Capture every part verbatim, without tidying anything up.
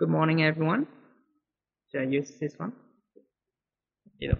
Good morning, everyone. Should I use this one? Yeah.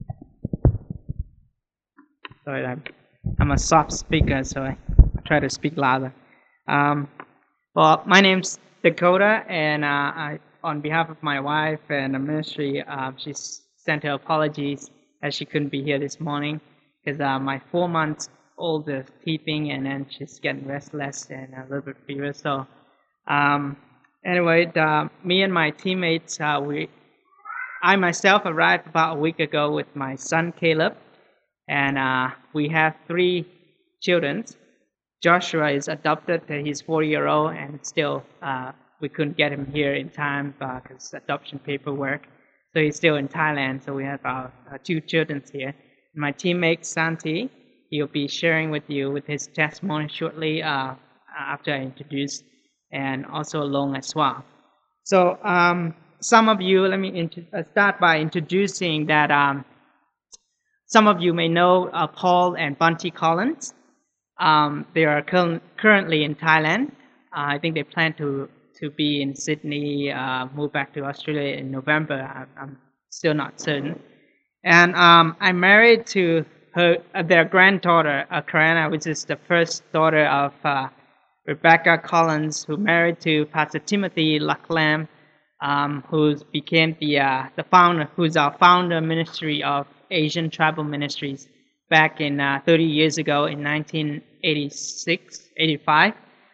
Sorry, I'm, I'm a soft speaker, so I try to speak louder. Um, well, my name's Dakota, and uh, I, on behalf of my wife and the ministry, uh, she sent her apologies as she couldn't be here this morning because uh, my four months old is teething, and then she's getting restless and a little bit fever. So, um, anyway, the, me and my teammates, uh, we I myself arrived about a week ago with my son Caleb, and uh, we have three children. Joshua is adopted; he's four year old, and still uh, we couldn't get him here in time because adoption paperwork. So he's still in Thailand. So we have our, our two children here. My teammate Santi, he'll be sharing with you with his testimony shortly uh, after I introduce, and also Long as well. So um, some of you, let me int- uh, start by introducing that um, some of you may know uh, Paul and Bunty Collins. Um, they are cur- currently in Thailand. Uh, I think they plan to, to be in Sydney, uh, move back to Australia in November. I, I'm still not certain. And um, I'm married to her, uh, their granddaughter, uh, Karana, which is the first daughter of uh, Rebecca Collins, who married to Pastor Timothy Lucklam, um, who became the uh, the founder, who's our founder ministry of Asian Tribal Ministries back in uh, thirty years ago in nineteen eighty-six, eighty-five.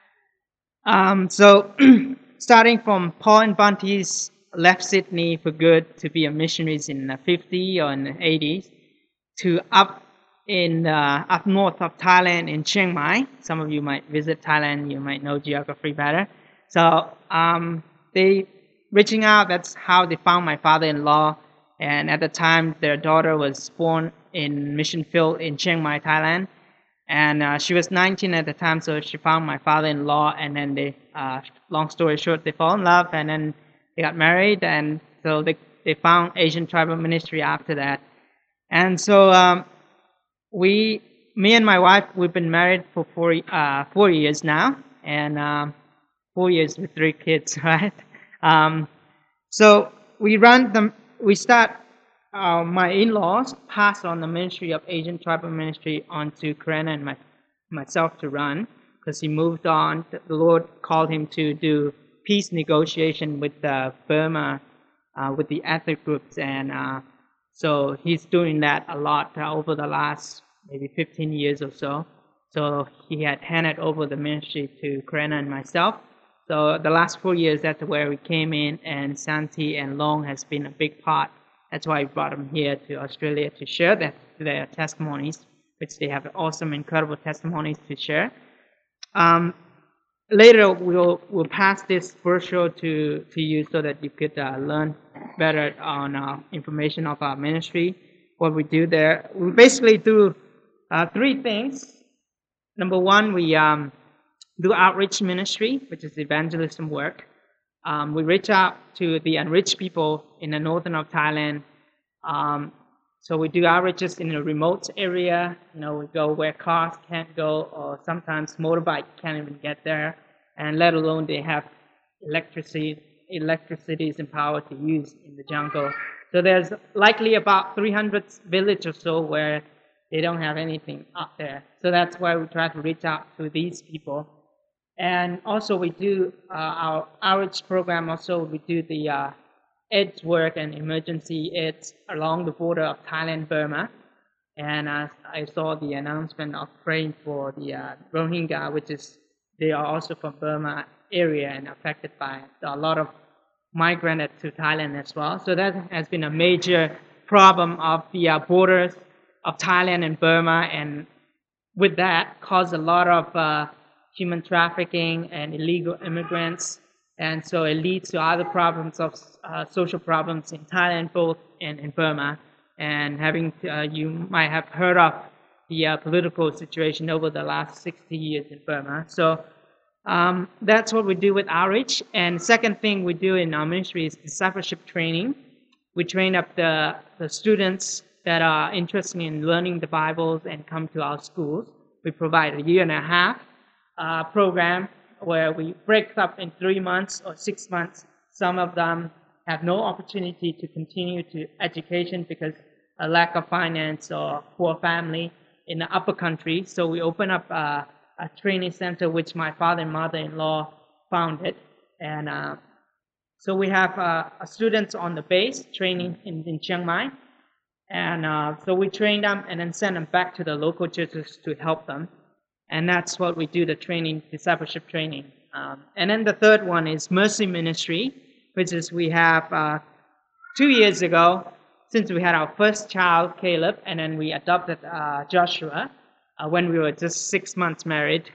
Um, so, starting from Paul and Bunty's left Sydney for good to be a missionaries in the fifties or in the eighties, to up in uh, up north of Thailand in Chiang Mai. Some of you might visit Thailand, you might know geography better. So um, they reaching out. That's how they found my father-in-law. And at the time, their daughter was born in mission field in Chiang Mai, Thailand. And uh, she was nineteen at the time, so she found my father-in-law. And then they, uh, long story short, they fell in love, and then they got married. And so they they found Asian Tribal Ministry after that. And so um, we, me and my wife, we've been married for four, uh, four years now, and um, four years with three kids, right? Um, so we run the, we start, uh, my in-laws pass on the ministry of Asian Tribal Ministry onto Karana and my, myself to run, because he moved on. The Lord called him to do peace negotiation with uh, Burma, uh, with the ethnic groups, and uh, so he's doing that a lot uh, over the last maybe fifteen years or so. So he had handed over the ministry to Karana and myself. So the last four years, that's where we came in, and Santi and Long has been a big part. That's why we brought them here to Australia to share their, their testimonies, which they have awesome, incredible testimonies to share. Um, later, we'll we'll pass this brochure to, to you so that you could uh, learn better on uh, information of our ministry, what we do there. We basically do uh, three things. Number one, we um, do outreach ministry, which is evangelism work. Um, we reach out to the unreached people in the northern of Thailand. Um, so we do outreaches in a remote area. You know, we go where cars can't go, or sometimes motorbike can't even get there, and let alone they have electricity, electricities and power to use in the jungle. So there's likely about three hundred villages or so where they don't have anything up there. So that's why we try to reach out to these people. And also we do uh, our outreach program. Also we do the uh, aid work and emergency aid along the border of Thailand, Burma. And uh, I saw the announcement of praying for the uh, Rohingya, which is, they are also from Burma area and affected by a lot of migrated to Thailand as well. So that has been a major problem of the uh, borders of Thailand and Burma, and with that caused a lot of uh, human trafficking and illegal immigrants, and so it leads to other problems of uh, social problems in Thailand, both and in Burma. And having to, uh, you might have heard of the uh, political situation over the last sixty years in Burma. So um, that's what we do with outreach. And second thing we do in our ministry is discipleship training. We train up the, the students that are interested in learning the Bibles and come to our schools. We provide a year and a half uh, program where we break up in three months or six months some of them have no opportunity to continue to education because a lack of finance or poor family in the upper country. So we opened up a, a training center which my father and mother-in-law founded. And uh, so we have uh, students on the base training in, in Chiang Mai. And uh, so we train them and then send them back to the local churches to help them. And that's what we do, the training, discipleship training. Um, and then the third one is Mercy Ministry, which is we have uh, two years ago, since we had our first child, Caleb, and then we adopted uh, Joshua uh, when we were just six months married.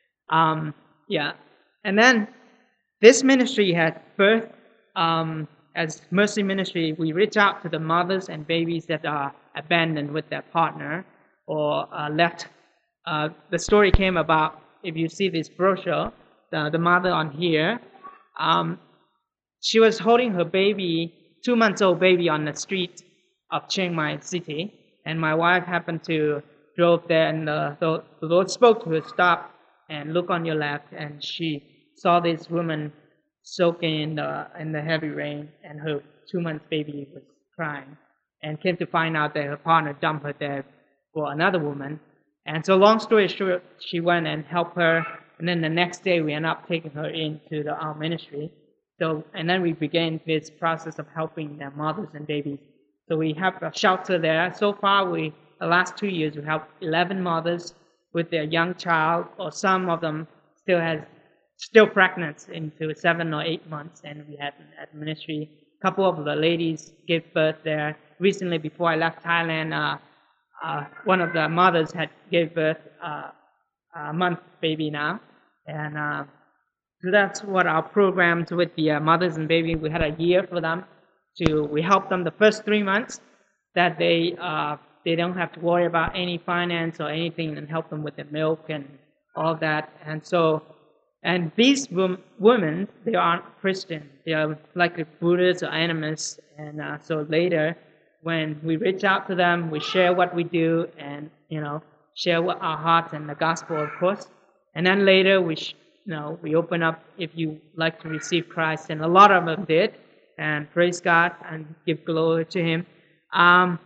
Um, yeah. And then this ministry had birth. Um, as Mercy Ministry, we reach out to the mothers and babies that are abandoned with their partner or uh, left. Uh, the story came about, if you see this brochure, the, the mother on here, um, she was holding her baby, two months old baby, on the street of Chiang Mai city, and my wife happened to drove there, and the, the, the Lord spoke to her, stop and look on your left, and she saw this woman soaking in the, in the heavy rain, and her two months baby was crying, and came to find out that her partner dumped her there for another woman. And so long story short, she went and helped her, and then the next day we ended up taking her into the, our ministry. So, and then we began this process of helping their mothers and babies. So we have a shelter there. So far, we the last two years, we helped eleven mothers with their young child, or some of them still has still pregnant into seven or eight months, and we had at ministry. A couple of the ladies gave birth there. Recently, before I left Thailand, uh, uh, one of the mothers had gave birth uh, a month baby now, and uh, so that's what our programs with the uh, mothers and baby. We had a year for them to. We helped them the first three months that they uh, they don't have to worry about any finance or anything, and help them with the milk and all that. And so, and these wom- women, they aren't Christian. They are like the Buddhists or animists. And uh, so later, when we reach out to them, we share what we do, and you know, share what our hearts and the gospel, of course. And then later, we sh- you know we open up if you like to receive Christ, and a lot of them did, and praise God and give glory to Him. Um,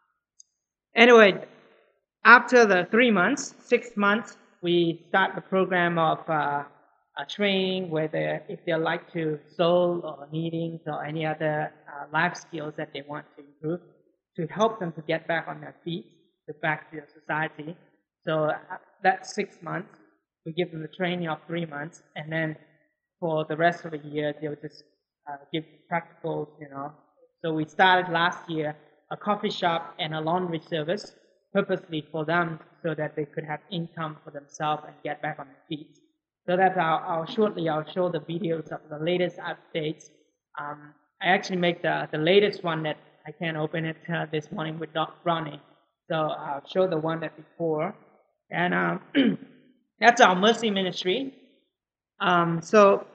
anyway, after the three months, six months, we start the program of uh, a training where they, if they like to soul or kneading or any other uh, life skills that they want to improve, to help them to get back on their feet, to back to society. So uh, that's six months. We give them the training of three months, and then for the rest of the year, they'll just uh, give practicals, you know. So we started last year a coffee shop and a laundry service purposely for them so that they could have income for themselves and get back on their feet. So that I'll, I'll shortly, I'll show the videos of the latest updates. Um, I actually make the, the latest one that I can't open it uh, this morning with Doc Ronnie. So I'll show the one that before. And um, that's our Mercy Ministry. Um, so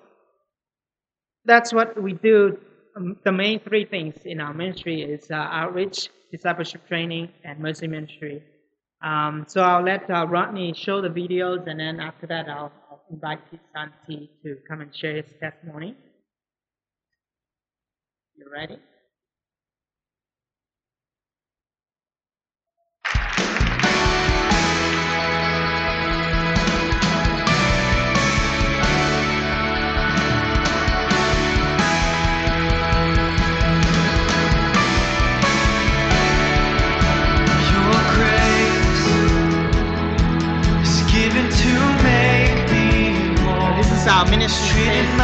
that's what we do. Um, the main three things in our ministry is uh, outreach, discipleship training, and Mercy Ministry. Um, so I'll let uh, Rodney show the videos, and then after that I'll, I'll invite his son T to come and share his testimony. You ready? This is our ministry.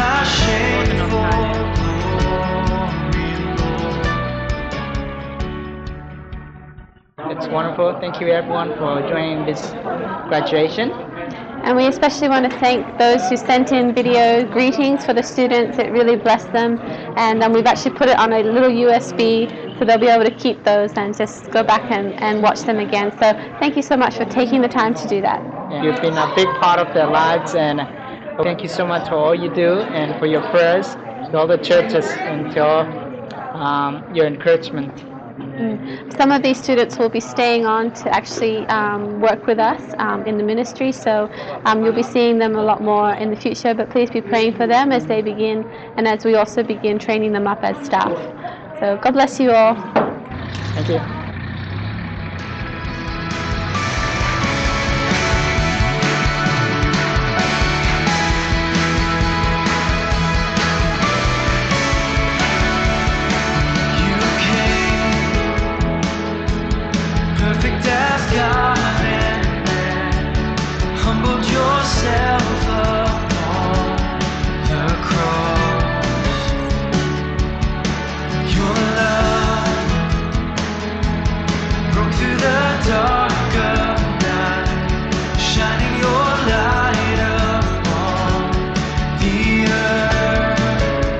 It's wonderful. Thank you everyone for joining this graduation. And we especially want to thank those who sent in video greetings for the students. It really blessed them. And um, we've actually put it on a little U S B, so they'll be able to keep those and just go back and, and watch them again. So thank you so much for taking the time to do that. Yeah, you've been a big part of their lives, and thank you so much for all you do and for your prayers to all the churches and to all um, your encouragement. Mm. Some of these students will be staying on to actually um, work with us um, in the ministry, so um, you'll be seeing them a lot more in the future, but please be praying for them as they begin and as we also begin training them up as staff. So God bless you all. Thank you. Perfect as God and man, humbled yourself upon the cross. Your love broke through the dark of night, shining your light upon the earth.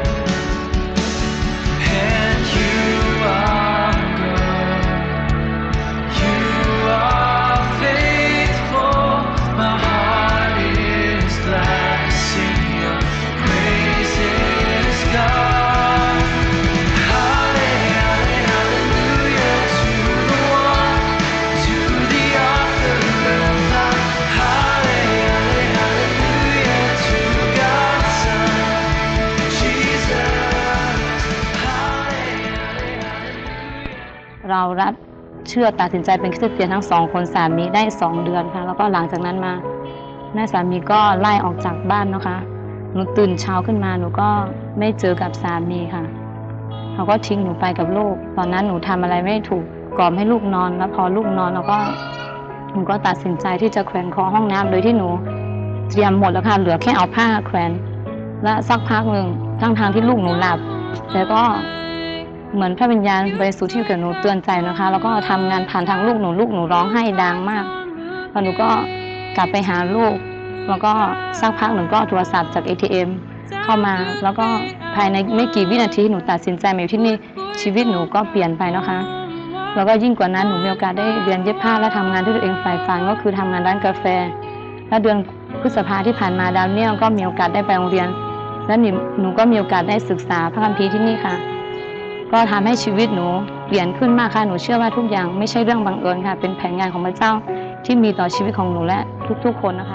And you are good. You are faithful, my heart is glad to sing your praises, God. Hallelujah, hallelujah to the one, to the author of life. Hallelujah, hallelujah to God's Son, Jesus. Hallelujah, hallelujah. เรารับเชื่อตัดสินใจเป็นคริสเตียนทั้งสองคนสามีได้สองเดือนค่ะแล้วก็หลังจากนั้นมาแม่สามีก็ไล่ออกจากบ้านนะคะหนูตื่นเช้าขึ้นมาหนูก็ไม่เจอกับสามีค่ะเขาก็ทิ้งหนูไปกับลูกตอนนั้นหนูทำอะไรไม่ถูกกล่อมให้ลูกนอนแล้วพอลูกนอนแล้วก็หนูก็ตัดสินใจที่จะแขวนคอห้องน้ำโดยที่หนูเตรียมหมดแล้วค่ะเหลือแค่เอาผ้าแขวนและสักพักหนึ่งทั้งทางที่ลูกหนูหลับแต่ก็เหมือนพระวิญญาณบริสุทธิ์ที่อยู่กับหนูเตือนใจนะคะแล้วก็ทำงานผ่านทางลูกหนูลูกหนูร้องไห้ดังมากพอหนูก็กลับไปหาลูกแล้วก็สักพักหนึ่งก็โทรศัพท์จาก เอ ที เอ็ม เข้ามาแล้วก็ภายในไม่กี่วินาทีหนูตัดสินใจมาอยู่ที่นี่ชีวิตหนูก็เปลี่ยนไปนะคะแล้วก็ยิ่งกว่านั้นหนูมีโอกาสได้เรียนเย็บผ้าและทำงานที่ตัวเองใฝ่ฝันก็คือทำงานร้านกาแฟและเดือนพฤษภาที่ผ่านมาดาวเนี่ยก็มีโอกาสได้ไปโรงเรียนและหนูก็มีโอกาสได้ศึกษาพระคัมภีร์ที่นี่ค่ะก็ทำให้ชีวิตหนูเปลี่ยนขึ้นมากค่ะหนูเชื่อว่าทุกอย่างไม่ใช่เรื่องบังเอิญค่ะเป็นแผนงานของพระเจ้าที่มีต่อชีวิตของหนูและทุกๆคนนะคะ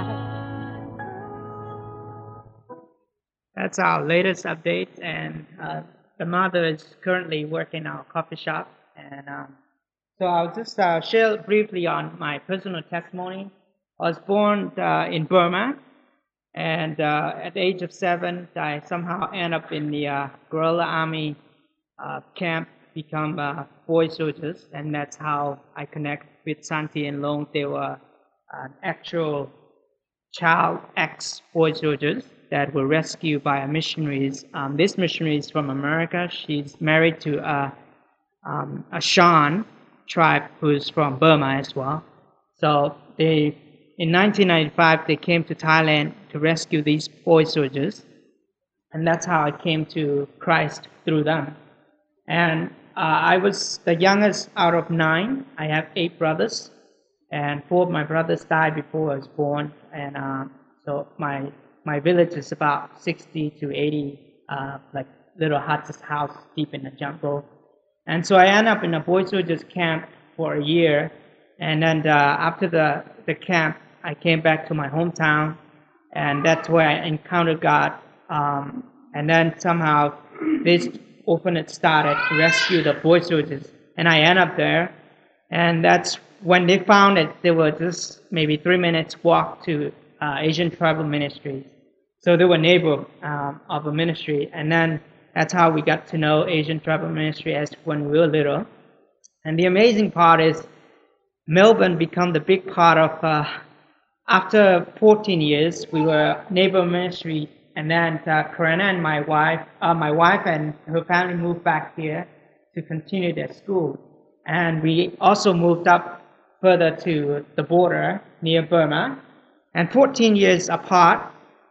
That's our latest update, and uh, the mother is currently working our coffee shop. And um, so I'll just uh, share briefly on my personal testimony. I was born uh, in Burma, and uh, at the age of seven, I somehow end up in the uh, guerrilla army uh, camp, become uh, boy soldiers, and that's how I connect with Santi and Long. They were uh, actual child ex-boy soldiers that were rescued by missionaries. Um, this missionary is from America. She's married to a, um, a Shan tribe who's from Burma as well. So they, in nineteen ninety-five, they came to Thailand to rescue these boy soldiers, and that's how I came to Christ through them. And uh, I was the youngest out of nine. I have eight brothers, and four of my brothers died before I was born. And uh, so my my village is about sixty to eighty uh, like little huts, house deep in the jungle. And so I ended up in a boy soldiers camp for a year. And then uh, after the, the camp, I came back to my hometown, and that's where I encountered God. Um, and then somehow this orphanage started to rescue the boy soldiers, and I ended up there. And that's when they found it. They were just maybe three minutes walk to uh, Asian Tribal Ministries. So they were neighbor um, of a ministry, and then that's how we got to know Asian Tribal Ministry as when we were little. And the amazing part is Melbourne became the big part of, uh, after fourteen years, we were neighbor ministry, and then uh, Karina and my wife, uh, my wife and her family moved back here to continue their school. And we also moved up further to the border near Burma. And fourteen years apart,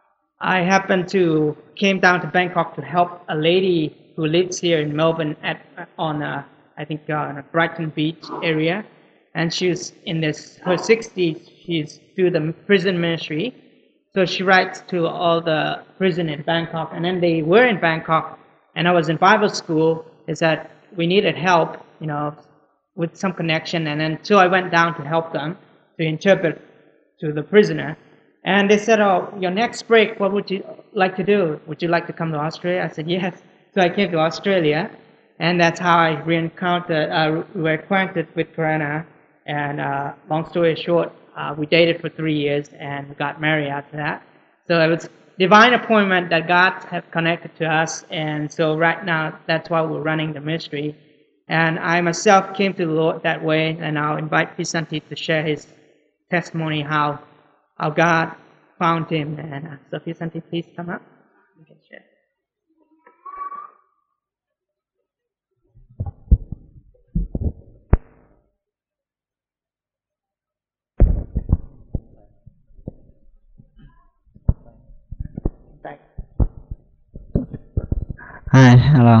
I happened to came down to Bangkok to help a lady who lives here in Melbourne at on a, I think uh, on a Brighton Beach area, and she's in this her sixties. She's through the prison ministry, so she writes to all the prison in Bangkok. And then they were in Bangkok, and I was in Bible school. Is that we needed help you know, with some connection. And then so I went down to help them to interpret to the prisoner. And they said, "Oh, your next break, what would you like to do? Would you like to come to Australia?" I said, "Yes." So I came to Australia, and that's how I re-encountered, uh, we were acquainted with Karana. And uh, long story short, uh, we dated for three years and got married after that. So it was divine appointment that God had connected to us. And so right now, that's why we're running the ministry. And I myself came to the Lord that way, and I'll invite Pisanti to share his testimony how how God found him. And uh, so Pisanti, please come up. You can share. Hi hello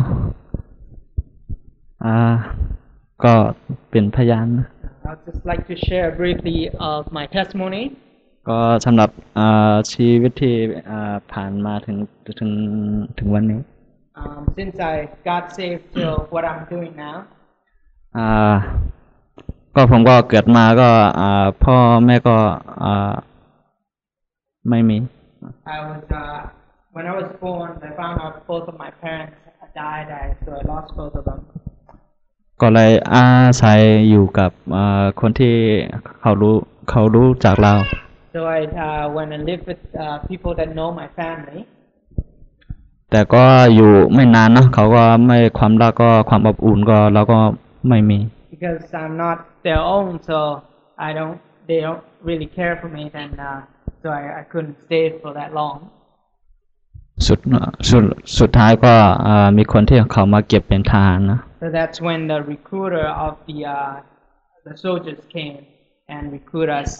อ่าก็เป็นพยาน I'd just like to share briefly of my testimony. ก็สำหรับอ่าชีวิตที่อ่าผ่านมาถึงถึงถึงวันนี้ Um, since I got saved to what I'm doing now, อ่าก็ผมก็เกิดมาก็อ่าพ่อแม่ก็อ่าไม่มี I was uh, when I was born, I found out both of my parents died, I, so I lost both of them. ก็เลยอาศัยอยู่กับอ่าคนที่เขารู้เขารู้จากเรา So I uh, went and lived with uh, people that know my family. แต่ก็อยู่ไม่นานเนาะเขาก็ไม่ความรักก็ความอบอุ่นก็เราก็ไม่มี Because I'm not their own, so I don't. They don't really care for me, then uh, so I, I couldn't stay for that long. สุดสุดสุดท้ายก็อ่ามีคนที่เขามาเก็บเป็นทหารนะ So that's when the recruiter of the uh, the soldiers came and recruit us.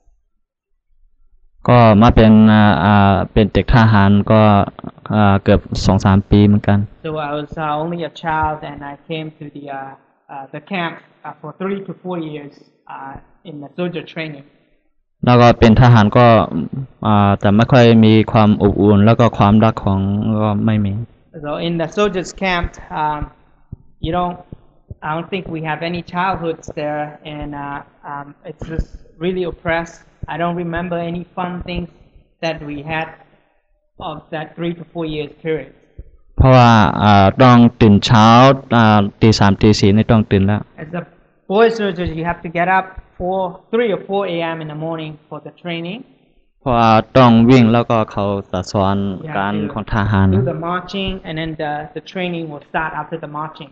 ก็มาเป็นอ่าอ่าเป็นเด็กทหารก็อ่าเกือบสองสามปีเหมือนกัน So I was uh, only a child, and I came to the uh, uh, the camp uh, for three to four years uh, in the soldier training. แล้วก็เป็นทหารก็อ่าแต่ไม่ค่อยมีความอบอุ่นแล้วก็ความรักของก็ไม่มี So in the soldiers camp, um, you don't. I don't think we have any childhoods there, and uh, um, it's just really oppressed. I don't remember any fun things that we had of that three to four years period. เพราะว่าอ่าต้องตื่นเช้าอ่าตีสามตีสี่นี่ต้องตื่นแล้ว As a boy soldier, you have to get up four, three or four a m in the morning for the training. เพราะว่าต้องวิ่งแล้วก็เขาจะสอน You การ have ของทหาร to do the marching, and then the the training will start after the marching.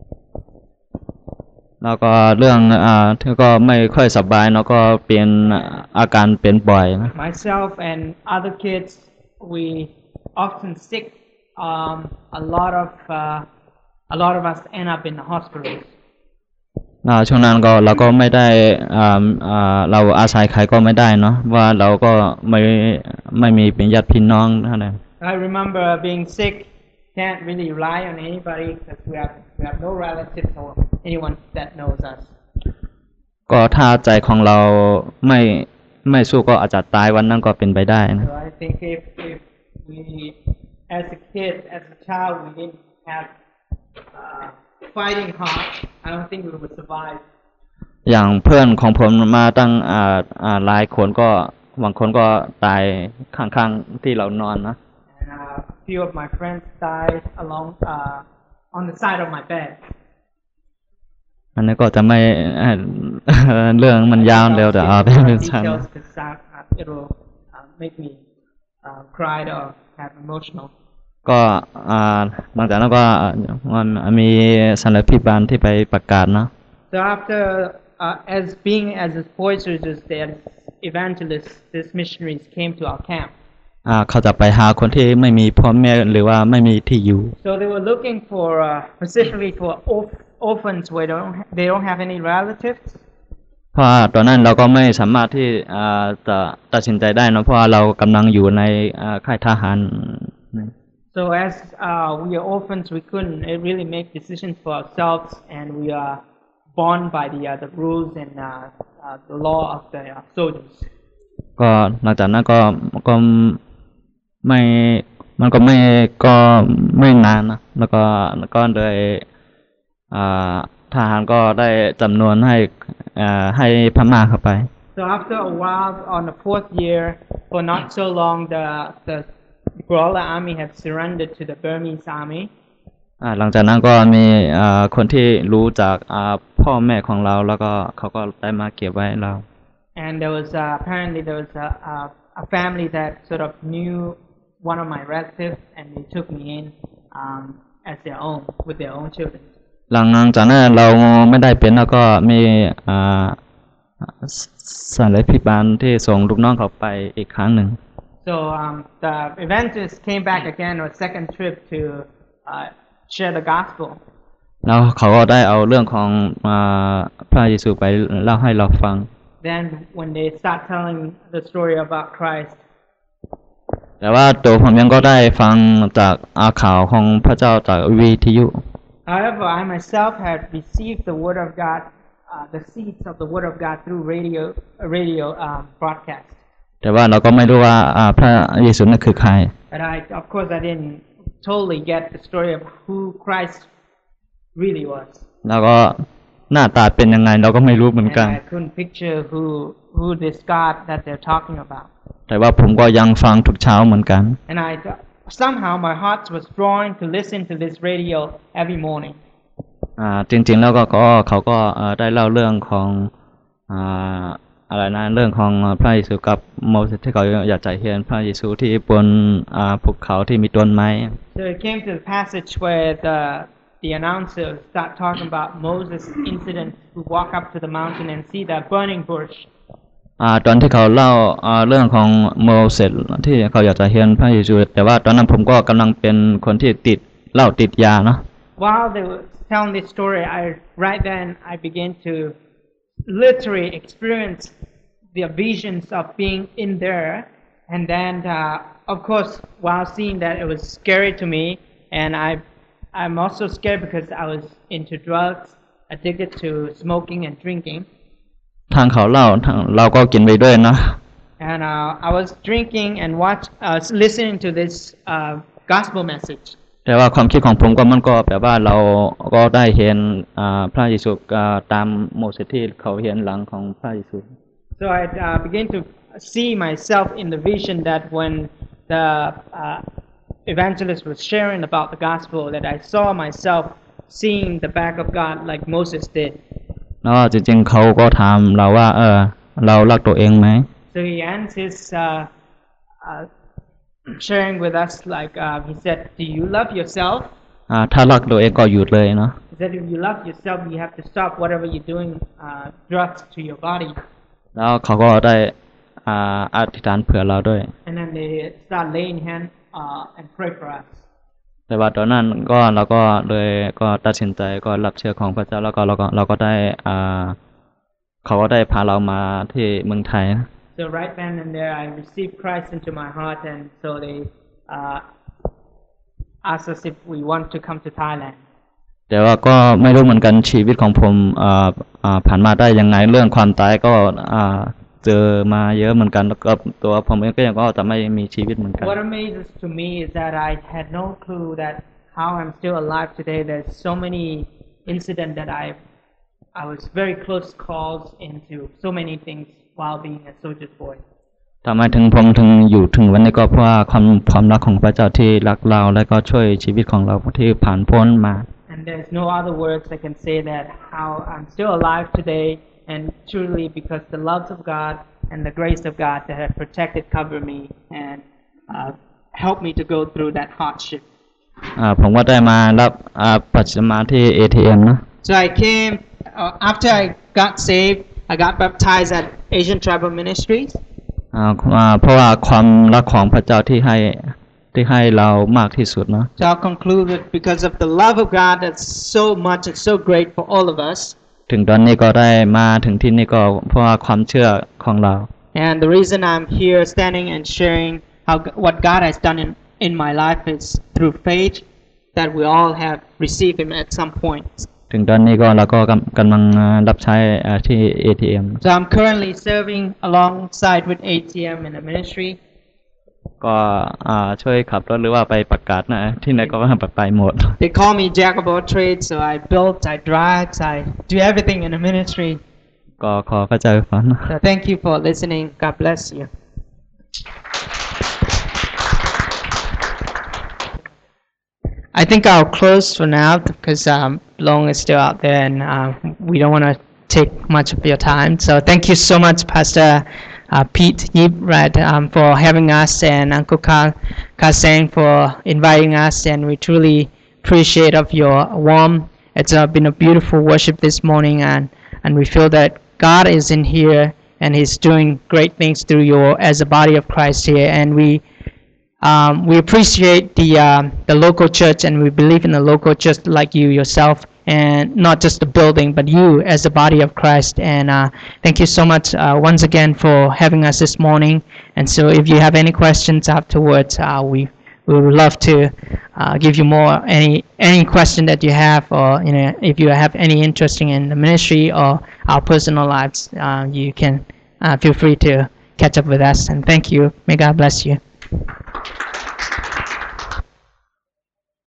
แล้วก็เรื่องอ่าที่ก็ไม่ค่อยสบายแล้วก็เป็นอาการเป็นบ่อยนะ Myself and other kids, we often sick. Um, a lot of uh, a lot of us end up in the hospitals. อ่าช่วงนั้นก็เราก็ไม่ได้อ่าอ่าเราอาศัยใครก็ไม่ได้เนาะว่าเราก็ไม่ไม่มีเป็นญาติพี่น้องเท่านั้น I remember being sick. Can't really rely on anybody because we have we have no relatives or anyone that knows us. ก็ถ้าใจของเราไม่ไม่สู้ก็อาจจะตายวันนั้นก็เป็นไปได้นะ So I think if if we, as a kid, as a child, we didn't have uh, fighting heart, I don't think we would survive. อย่างเพื่อนของผมมาตั้งอ่าอ่าหลายคนก็บางคนก็ตายข้างๆที่เรานอนนะ And uh, a few of my friends died along uh, on the side of my bed. อันนี้ก็จะไม่เอ่อ เรื่องมันยาวเร็วแต่เอาเป็นเรื่องสั้น details because uh, it will uh, make me uh, cry or have emotional. ก็อ่าหลังจากนั้นก็มันมีสารพิบาลที่ไปประกาศเนาะ So after uh, as being as a boy soldiers, there's evangelists, these missionaries came to our camp. อ่าเขาจะไปหาคนที่ไม่มีพ่อแม่หรือว่าไม่มีที่อยู่ So they were looking for uh, specifically for orph- orphans where they don't ha- they don't have any relatives. เพราะว่าตอนนั้นเราก็ไม่สามารถที่อ่าจะตัดสินใจได้เนอะเพราะว่าเรากำลังอยู่ในอ่าค่ายทหาร So as uh, we are orphans, we couldn't uh, really make decisions for ourselves, and we are bound by the uh, the rules and uh, uh, the law of the uh, soldiers. ก็หลังจากนั้นก็ก็ไม่มันก็ไม่ก็ไม่นานนะแล้วก็ก็เลยอ่าทหารก็ได้จำนวนให้อ่าให้พม่าเข้าไป So after a while, on the fourth year, for not so long, the the Guerrilla army had surrendered to the Burmese army. อ่าหลังจากนั้นก็มีอ่าคนที่รู้จากอ่าพ่อแม่ของเราแล้วก็เขาก็ได้มาเก็บไว้เรา And there was uh, apparently there was a, a a family that sort of knew one of my relatives, and they took me in um, as their own with their own children. หลังจากนั้นเราไม่ได้เป็นแล้วก็มีอ่าสารพิบาลที่ส่งลูกน้องเขาไปอีกครั้งหนึ่ง So um, the evangelist came back again on a second trip to uh, share the gospel. แล้วเขาก็ได้เอาเรื่องของอ่าพระเยซูไปเล่าให้เราฟัง Then when they start telling the story about Christ, แต่ว่าตัวผมยังก็ได้ฟังจากอาข่าวของพระเจ้าจากวิทยุ however, I myself had received the word of God, uh, the seeds of the word of God through radio, a radio um, broadcast. แต่ว่าเราก็ไม่รู้ว่าอ่าพระเยซูนั่นคือใคร But I, of course, I didn't totally get the story of who Christ really was. แล้วก็หน้าตาเป็นยังไงเราก็ไม่รู้เหมือน And กัน I couldn't picture who who this God that they're talking about. แต่ว่าผมก็ยังฟังทุกเช้าเหมือนกัน And I somehow my heart was drawn to listen to this radio every morning. อ่าจริงๆแล้วก็ก็เขาก็เอ่อได้เล่าเรื่องของอ่าอะไรนะเรื่องของพระเยซูกับโมเสสที่เขาอยากจะเห็นพระเยซูที่บนอ่าภูเขาที่มีต้นไม้ So it came to the passage where the the announcer start talking about Moses' incident who walk up to the mountain and see the burning bush. อ่าตอนที่เขาเล่าอ่าเรื่องของโมเสสที่เขาอยากจะเห็นพระเยซูแต่ว่าตอนนั้นผมก็กำลังเป็นคนที่ติดเหล้าติดยาเนาะ While they were telling this story, I right then I began to literally experience the visions of being in there, and then uh, of course while seeing that it was scary to me, and I I'm also scared because I was into drugs, addicted to smoking and drinking. ทางเขาเล่าทางเราก็กินไปด้วยเนาะ And uh, I was drinking and watch, uh, listening to this uh, gospel message. แต่ว่าความคิดของผมก็มันก็แบบว่าเราก็ได้เห็นอ่าพระเยซูอ่าตามโมเสสที่เขาเห็นหลังของพระเยซู So I uh, began to see myself in the vision that when the uh, evangelist was sharing about the gospel, that I saw myself seeing the back of God like Moses did. แล้วจริงๆเขาก็ถามเราว่าเออเรารักตัวเองไหม So he ends his uh, uh, sharing with us like uh, he said, "Do you love yourself?" อ่าถ้ารักตัวเองก็หยุดเลยเนาะ He said, "If you love yourself, you have to stop whatever you're doing, uh, drugs to your body." แล้วเขาก็ได้อ่าอธิษฐานเผื่อเราด้วย And then they start laying hand uh, and pray for us. แต่ว่าตอนนั้นก็เราก็เลยก็ตัดสินใจก็รับเชื่อของพระเจ้าแล้วก็เราก็เราก็ได้อ่าเขาก็ได้พาเรามาที่เมืองไทย So right then and there, I received Christ into my heart, and so they uh, asked us if we want to come to Thailand. แต่ว่าก็ไม่รู้เหมือนกันชีวิตของผมอ่าอ่าผ่านมาได้ยังไงเรื่องความตายก็อ่าเจอมาเยอะเหมือนกันแล้วก็ตัวผมเองก็ยังก็จะไม่มีชีวิตเหมือนกัน What amazes to me is that I had no clue that how I'm still alive today. There's so many incidents that I I was very close calls into so many things while being a soldier's boy. ทำไมถึงผมถึงอยู่ถึงวันนี้ก็เพราะว่าความความรักของพระเจ้าที่รักเราและก็ช่วยชีวิตของเราที่ผ่านพ้นมา And there's no other words I can say that how I'm still alive today, and truly because the love of God and the grace of God that have protected, covered me, and uh, helped me to go through that hardship. อ่าผมก็ได้มารับอ่าปัจจุบันที่ เอ ที เอ็ม นะ So I came uh, after I got saved. I got baptized at Asian Tribal Ministries. อ่าอ่าเพราะว่าความรักของพระเจ้าที่ให้ที่ให้เรามากที่สุดเนาะ So I'll conclude with because of the love of God that's so much and so great for all of us. ถึงตอนนี้ก็ได้มาถึงที่นี่ก็เพราะว่าความเชื่อของเรา And the reason I'm here standing and sharing how what God has done in, in my life is through faith that we all have received Him at some point. ถึงตอนนี้ก็เราก็กำกำลังรับใช้อ่าที่ เอ ที เอ็ม So I'm currently serving alongside with เอ ที เอ็มin the ministry. ก็อ่าช่วยขับรถหรือว่าไปประกาศนะที่ไหนก็ว่าไปหมด They call me jack of all trades, so I build, I drive, I do everything in the ministry. ก็ขอพระเจ้าอวยพร So thank you for listening. God bless you. I think I'll close for now because um, Long is still out there and uh, we don't want to take much of your time. So thank you so much, Pastor uh, Pete Yip, right, um, for having us, and Uncle Ka Kaseng for inviting us, and we truly appreciate of your warm. It's uh, been a beautiful worship this morning, and and we feel that God is in here and He's doing great things through you as a body of Christ here, and we. Um, we appreciate the um, the local church, and we believe in the local church like you yourself, and not just the building, but you as the body of Christ. And uh, thank you so much uh, once again for having us this morning. And so, if you have any questions afterwards, uh, we we would love to uh, give you more any any question that you have, or you know, if you have any interest in the ministry or our personal lives, uh, you can uh, feel free to catch up with us. And thank you. May God bless you.